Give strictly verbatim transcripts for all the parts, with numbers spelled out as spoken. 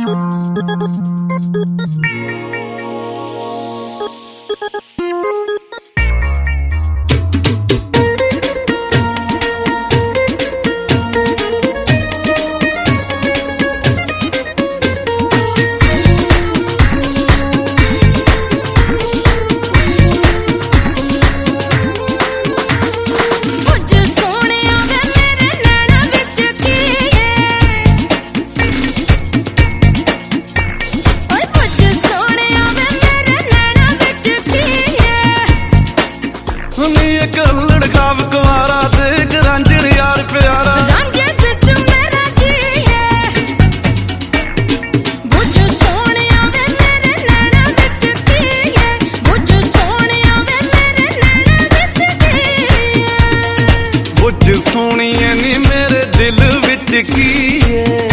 सोनिए नी मेरे दिल विच की है,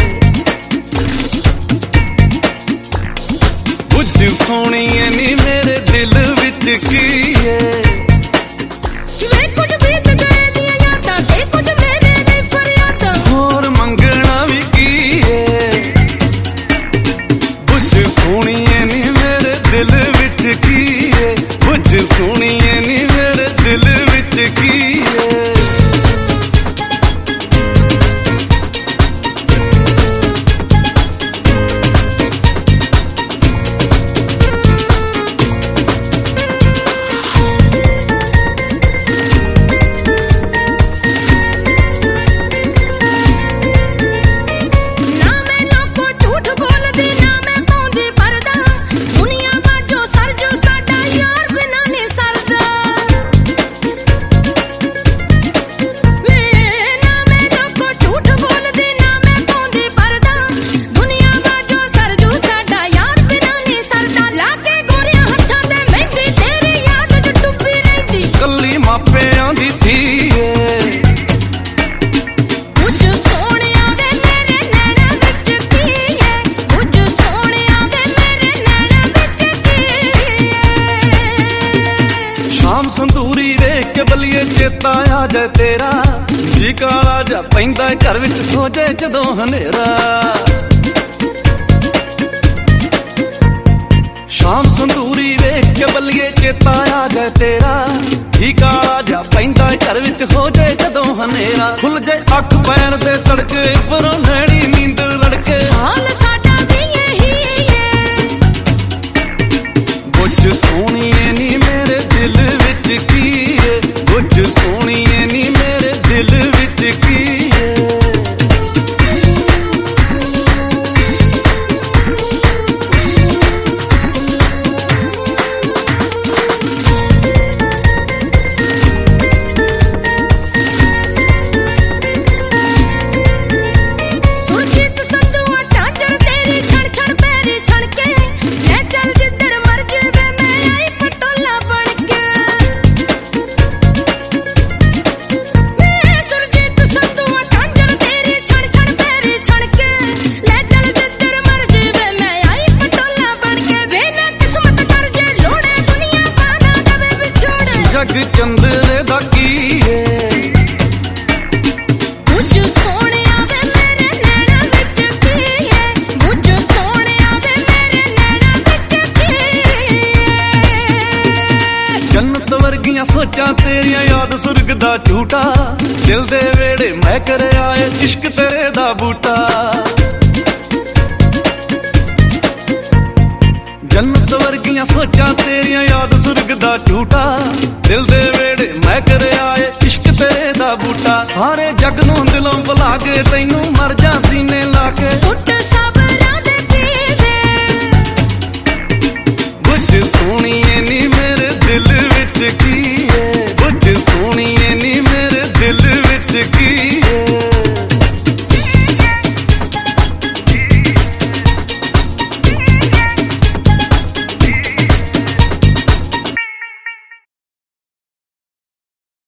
बुझ सोनिए नी मेरे दिल विच की है। वे कुछ बीत गए दिया यादां ते कुछ मेरे लिए फरियादां, और मंगना भी की है। बुझ सोनिए नी मेरे दिल विच की है, बुझ सोनिए नी मेरे दिल विच की है। संदूरी वेख के बलिए चेता आ जाए तेरा, जी काला जा पैंदा घर विच हो जाए जदों हनेरा। शाम संदूरी वेख के बलिए चेता आ जाए तेरा, जी काला जा पैंदा घर विच हो जाए जदों हनेरा। खुल जाए अख पैर दे तड़के परों नैनी नींद लड़के, हाल साडा भी यही है। बुझ सोनिए नी मेरे दिल विच की है, बुझ सोनिए नी मेरे दिल विच की है। सुरजीत संधुआ झांझर तेरी छण छण पैरी छणके, ले चल जिधर मर्जी वे मैं आई पटोला बन के। मैं सुरजीत संधुआ झांझर तेरी छण छण पैरी छणके, ले चल जिधर मर्जी वे मैं आई पटोला बन के। वे ना किस्मत कर जे लोड़े दुनिया पाना दबे बिछोड़े, जग चंद्रे दा की है। बुझ सोनिया वे मेरे नैना विच की है, बुझ सोनिया वे मेरे नैना विच की है। जन्नत वर्गियां सोचां तेरियां याद सुर्ग दा झूठा, दिल दे वेड़े मैं करे आए इश्क तेरे दा बूटा। जन्नत वर्गियां सोचां तेरियां याद सुर्ग दा झूठा, दिल दे वेड़े मैं करे आए इश्क तेरे दा बूटा। सारे जग नूं दिलों भुला के तैनूं मर जा सीने ला के, पुट सबरा दे पीवे। बुझ सोनिए नी मेरे दिल विच की